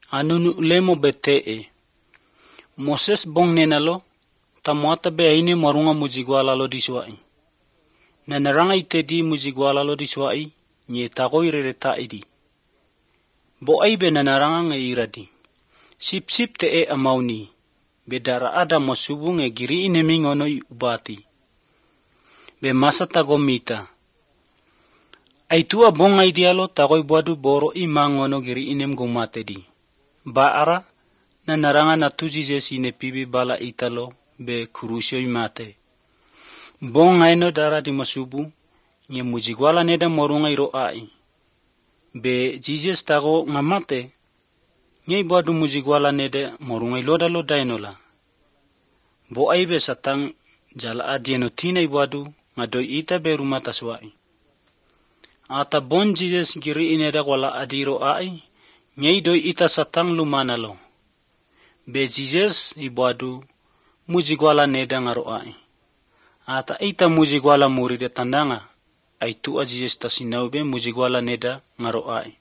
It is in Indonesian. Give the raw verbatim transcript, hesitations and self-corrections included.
anu nu lemo bete e. Moses bong nenalo, tamuata be aine marunga mujigwala lo diswai. Nanaranga itedi mujigwala lo diswai, nye tago irereta idi. Bo aibe nanaranga nge iradi. Sip sip te e amauni, bedara ada masubu nge giri inemi ngono i ubati. Be masa tago mita. Aitua bonga idealo tago ibuadu boro ima ngono giri inem gumate di. Baara, nanaranga natujize sine pibi bala italo be kurusyo imate. Bonga ino dara di masubu, nye mujigwala neda morunga iro ai. Be Jesus tago ngamate, nye ibuadu mujigwala neda morunga iloda loda inola. Bo aibe satang jala adieno tina ibuadu ngadoi ita be rumah taswai. Ata bon Jesus giri ineda wala adiro ai, nye idoi ita satang lumanalo. Be Jesus ibuadu mujigwala neda ngaro ai. Ata ita mujigwala muri de tandanga, aitu a Jesus tasinau be mujigwala neda ngaro ai.